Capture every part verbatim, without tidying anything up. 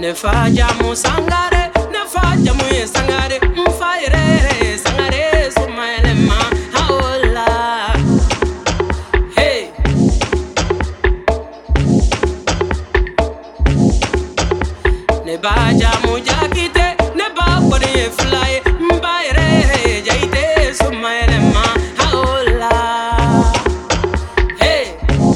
Ne faja mu sangare, ne faja mu sangare, mfaire sangare sumaile ma haola. Hey, ne baja mu jakite, ne ba kodi fly, mfaire jaite sumaile ma haola. Hey,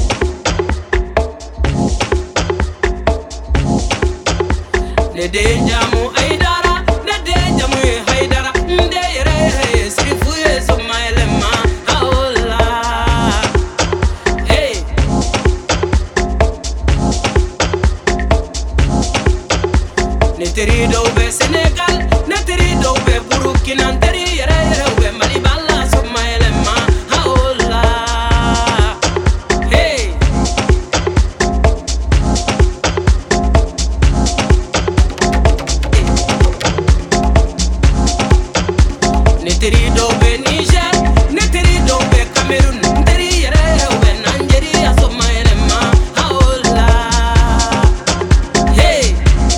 ne deja mu aidara, ne deja mu haidara, ndeire sirifuye sumaile ma haola. Hey, ne teri do be Senegal, ne teri do be Burkina, teri yere yere be Mali balla sumaile ma haola. Hey, ne teri do be Niger, ne teri do be Cameroon, teri yere yere be Nigeria sumaile ma haola. Hey,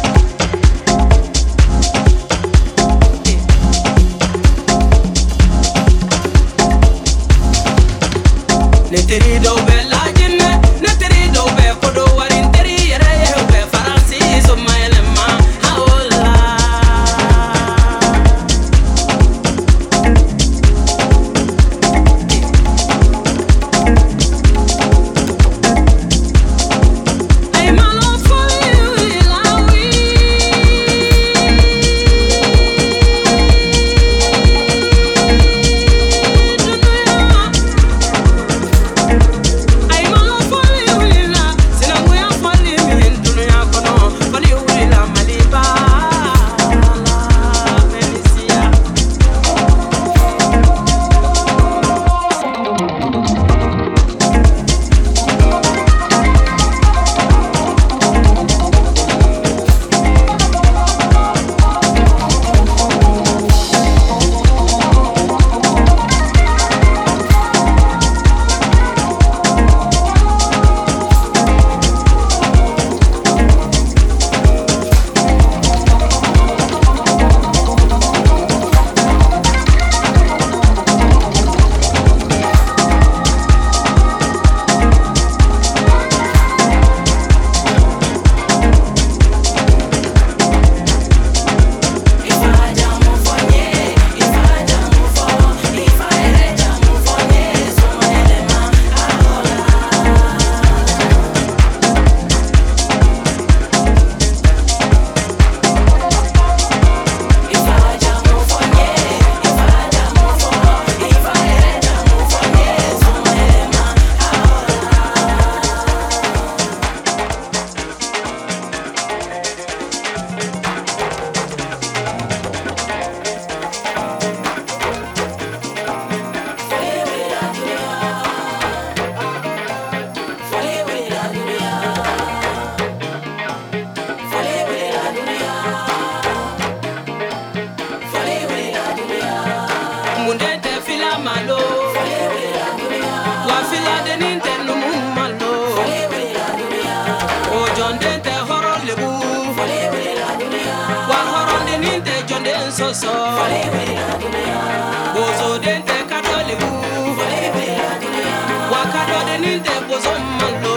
ne teri do be Lajine, ne teri do be Kodowari, teri yere yere be Faransi sumaile ma haola. Ay malo foi lawi, ay malo foi la, sinanguya foi min dunya kono, foi la maliba la Felicia. Mundete fila malo, wa fila deninte numu malo, o jondente horon lebu, wa horon deninte jonden soso, bozo dente kado lebu, wa kado deninte bozo malo.